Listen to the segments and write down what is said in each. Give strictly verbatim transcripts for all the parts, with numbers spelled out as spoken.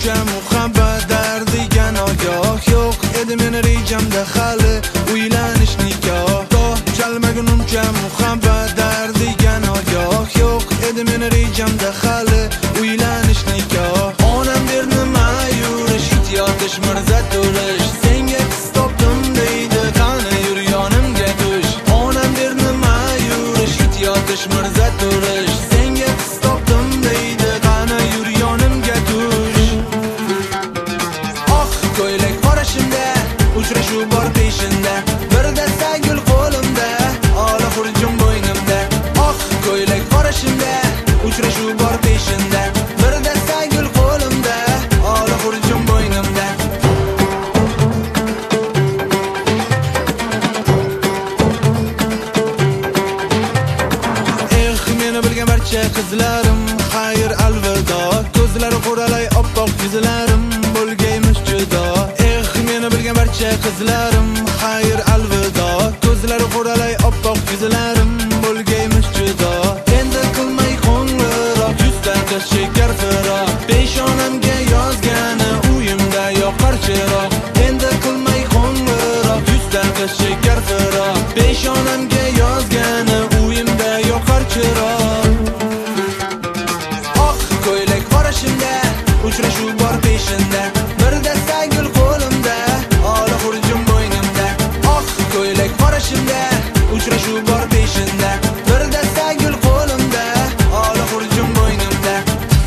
bo'lmaguncha muhabbat dardiga nogoh yo'q edi meni rejamda hali uylanish nikoh goh chalmagunimcha muhabbat dardiga nogoh yo'q edi meni rejamda hali uylanish nikoh onam derdi mayurish it yotish mirza to'lish senga qiz topdim deydi qani yur yonimga tush onam derdi mayurish it yotish mirza to'lish senga qiz topdim deydi qani yur yonimga tush oq ko'ylak qorashimda uchrashuv bor peshinda bir dasta gul qo'limda ola xurjun bo'ynimda oq ko'ylak qorashimda uchrashuv bor peshinda bir dasta gul qo'limda ola xurjun bo'ynimda eh meni bilgan barcha qizlarim xayr alvido ko'zlari qo'ralay oppoq yuzlarim bo'lgaymish judo eh meni bilgan barcha qizlarim xayr alvido ko'zlari qo'ralay oppoq yuzlarim bo'lgaymish judo endi qilmay qo'ng'iroq yuzdan qiz shekar firoq peshonamga yozgani uyimda yoqar chiroq endi qilmay qo'ng'iroq yuzdan qiz shekar firoq peshonamga yozgani uyimda yoqar chiroq oq ko'ylak qorashimda uchrashuv bor peshinda bir dasta gul qo'limda ola xurjun bo'ynimda oq ko'ylak qorashimda uchrashuv bor peshinda bir dasta gul qo'limda ola xurjun bo'ynimda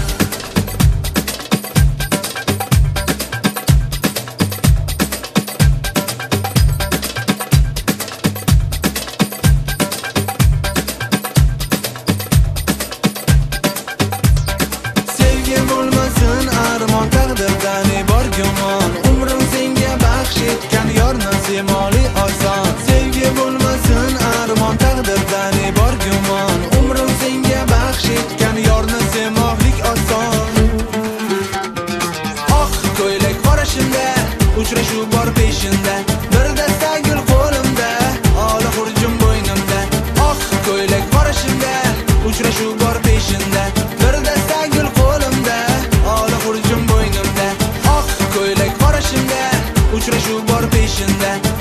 sevgi bo'lmasin armon taqdirdan bor gumon umrim senga baxsh etgan yor nasimoli oson sevgi bo'lmasin armon taqdirdan bor gumon umrim senga baxsh etgan yor nasimohlik oson oq ko'ylak qorashimda uchrashuv bor peshinda bir dasta gul qo'limda ola xurjun bo'ynimda oq ko'ylak qorashimda uchrashuv bor peshinda bir dasta gul qo'limda ola xurjun bo'ynimda oq ko'ylak qorashimda uchrashuv bor peshinda